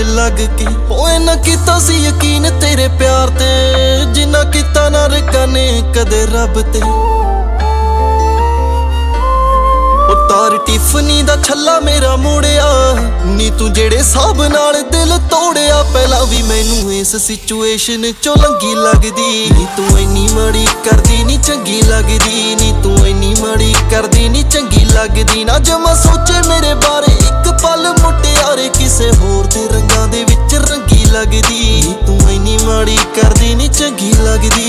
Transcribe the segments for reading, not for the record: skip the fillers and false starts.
लग के ओए ना कीता सी यकीन तेरे प्यार ते जिन्ना कीता ना रकाने कदे रब ते तार टिफनी दा छल्ला मेरा मोड़िया नी तू जेड़े साहब नाल दिल तोड़िया पहला भी मैनू इस सिचुएशन चो लंगी लगदी नी तू इन्नी माड़ी करदी नी चंगी लगदी नी तू इन्नी माड़ी करदी नी चंगी लगदी ना जमा सोचे मेरे बारे एक पल मुटियारे किसे होर दे रंगां दे विच रंगी लगदी नी तू इन्नी माड़ी करदी नी चंगी लगदी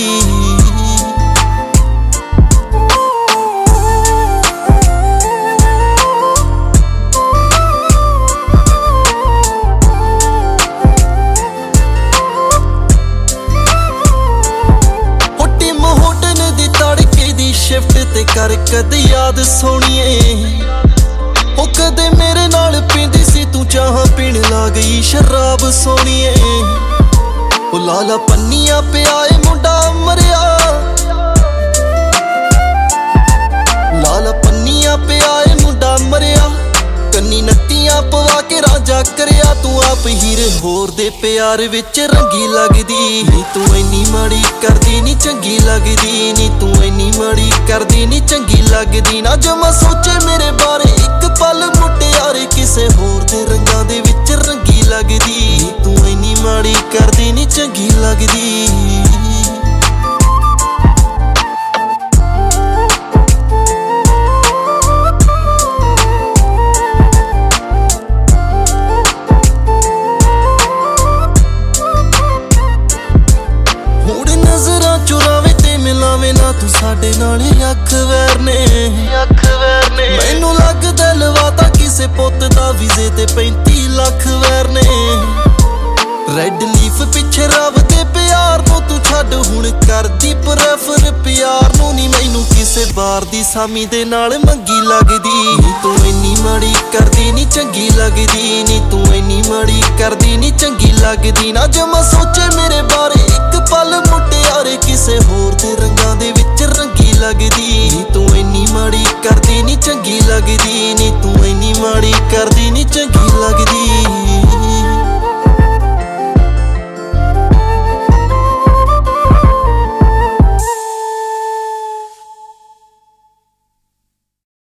शिफ्ट ते कर कद याद सोनिए ओ कदे मेरे नाल पींदी सी तू चाह पीण ला गई शराब सोनिए ओ लाला पन्निया पे आए मुंडा मरिया लाला पन्निया पे आए मुंडा मरिया कन्नी नत्तियां पवा के राजा करिया तू आप हीरे होर दे प्यार विच रंगी लगदी नी तू इन्नी माड़ी करदी नी चंगी लगदी नी तू इन्नी माड़ी करदी नी चंगी लगदी ना जमा सोचे मेरे बारे एक पल मुटियारे किसे होर दे रंगां दे विच रंगी लगदी नी तू इन्नी माड़ी करदी नी चंगी लगदी तू साडे नाल अख वैरने मैनू लगदा लवाता किसे पुत दा वीजे ते 35 लाख वैरने रेड लीफ पिछे रब दे प्यार नू तू छड्ड हुण करदी प्रेफर प्यार नू नी मैनू किसे बार दी सामी दे नाल मंगी लगदी नी तू इन्नी माड़ी करदी नी चंगी लगदी नी तू इन्नी माड़ी करदी नी चंगी लगदी ना जमा सोचे मेरे बारे एक पल मुटियारे किसे होर दे रंगां दे विच रंगी लगदी नी तू इन्नी माड़ी करदी नी चंगी लगदी नी तू इन्नी माड़ी करदी